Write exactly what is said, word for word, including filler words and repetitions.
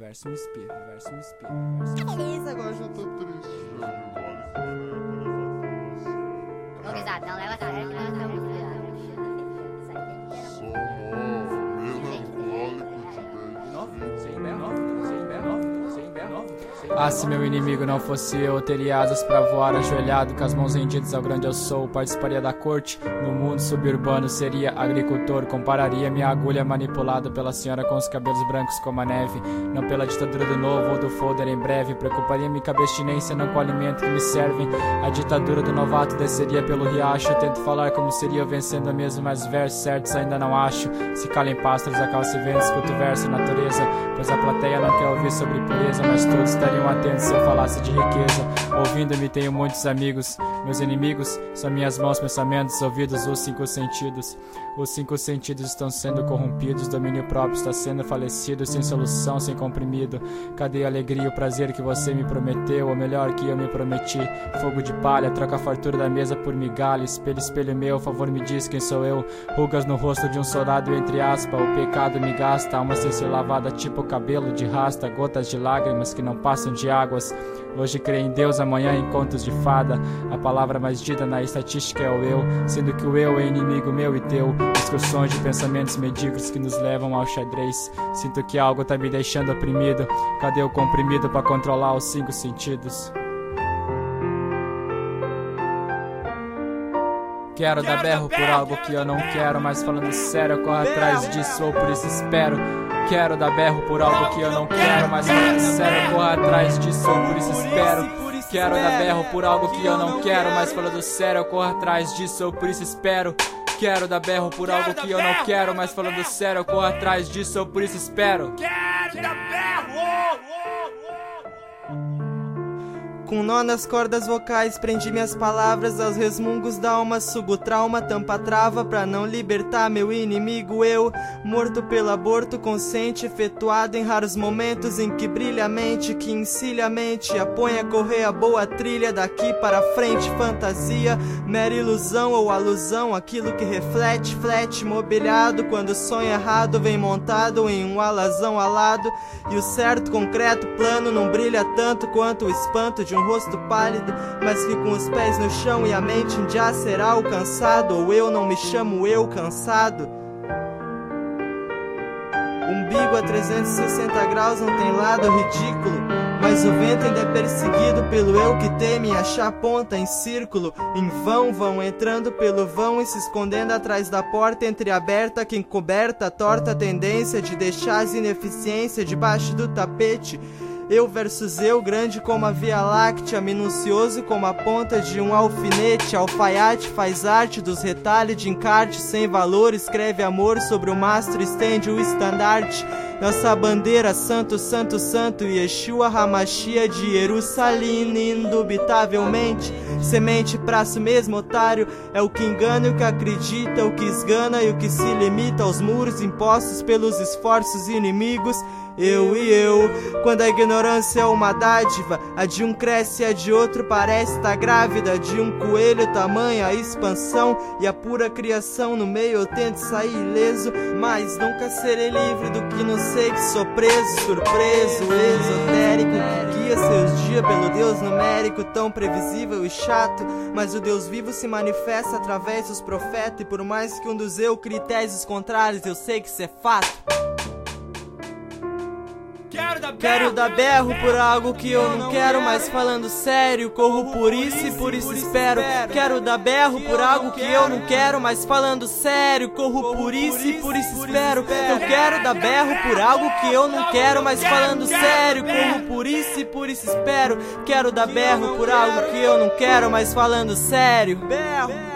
verso me inspira, verso me inspira, verso me inspira. Que isso agora? Eu tô triste. Ô, Guizado, não leva a sério que nós estamos cuidando. Sou mó melancólico de dez Sem berro, sem berro, sem berro. Ah, se meu inimigo não fosse eu, teria asas pra voar ajoelhado, com as mãos rendidas ao grande eu sou. Participaria da corte, no mundo suburbano seria agricultor. Compararia minha agulha manipulada pela senhora com os cabelos brancos como a neve, não pela ditadura do novo ou do folder em breve. Preocuparia-me com a abstinência, não com o alimento que me servem. A ditadura do novato desceria pelo riacho. Eu tento falar como seria eu vencendo a mesma, mas versos certos ainda não acho. Se calem pássaros, acalce ventos, escuto verso natureza, pois a plateia não quer ouvir sobre pureza, mas todos estariam atentos se eu falasse de riqueza. Ouvindo-me tenho muitos amigos, meus inimigos são minhas mãos, pensamentos, ouvidos, os cinco sentidos. Os cinco sentidos estão sendo corrompidos, domínio próprio está sendo falecido, sem solução, sem comprimido. Cadê a alegria e o prazer que você me prometeu, ou melhor que eu me prometi? Fogo de palha, troca a fartura da mesa por migalha. Espelho, espelho meu, favor me diz quem sou eu. Rugas no rosto de um soldado entre aspas, o pecado me gasta, alma sem ser lavada tipo cabelo de rasta, gotas de lágrimas que não passam de águas. Hoje creio em Deus, amanhã em contos de fada. A palavra mais dita na estatística é o eu, sendo que o eu é inimigo meu e teu. Discussões de pensamentos medíocres que nos levam ao xadrez. Sinto que algo tá me deixando oprimido. Cadê o comprimido pra controlar os cinco sentidos? Quero dar berro por algo que eu não quero, mas falando sério eu corro atrás disso, ou por isso espero. Quero dar berro por algo que eu não quero, mas falando sério eu corro atrás disso, ou por isso espero. Quero dar berro por algo que eu não quero, mas falando sério eu corro atrás disso, ou por isso espero. Quero dar berro por algo que eu não quero, mas falando sério eu corro atrás disso, ou por isso espero. Quero dar berro! Com nó nas cordas vocais, prendi minhas palavras aos resmungos da alma. Sugo trauma, tampa trava pra não libertar meu inimigo eu. Morto pelo aborto consciente, efetuado em raros momentos em que brilha a mente, que encilha a mente, a põe a correr a boa trilha daqui para frente. Fantasia, mera ilusão ou alusão, aquilo que reflete, flete, mobiliado. Quando sonho errado vem montado em um alazão alado, e o certo, concreto, plano não brilha tanto quanto o espanto de um rosto pálido, mas que com os pés no chão e a mente já será alcançado. Ou eu não me chamo eu cansado. Umbigo a trezentos e sessenta graus não tem lado ridículo, mas o vento ainda é perseguido pelo eu que teme achar ponta em círculo. Em vão vão entrando pelo vão e se escondendo atrás da porta entreaberta que encoberta a torta tendência de deixar as ineficiências debaixo do tapete. Eu versus eu, grande como a Via Láctea, minucioso como a ponta de um alfinete. Alfaiate faz arte dos retalhos de encarte sem valor, escreve amor sobre o mastro, estende o estandarte. Nossa bandeira, santo, santo, santo, Yeshua Hamashia de Jerusalém, indubitavelmente. Semente, praço mesmo, otário, é o que engana e o que acredita, o que esgana e o que se limita aos muros impostos pelos esforços inimigos. Eu e eu, quando a ignorância é uma dádiva, a de um cresce e a de outro parece estar grávida. De um coelho tamanha a expansão e a pura criação no meio eu tento sair ileso, mas nunca serei livre do que não sei, que sou preso, surpreso, esotérico, que guia seus dias pelo Deus numérico, tão previsível e chato. Mas o Deus vivo se manifesta através dos profetas, e por mais que um dos eu crie teses contrárias, eu sei que isso é fato. Quero dar berro por algo que eu não quero, mas falando sério, corro por isso e por isso espero. Quero dar berro por algo que eu não quero, mas falando sério, corro por isso e por isso espero. Eu quero dar berro por algo que eu não quero, mas falando sério, corro por isso e por isso espero. Quero dar berro por algo que eu não quero, mas falando sério. Berro.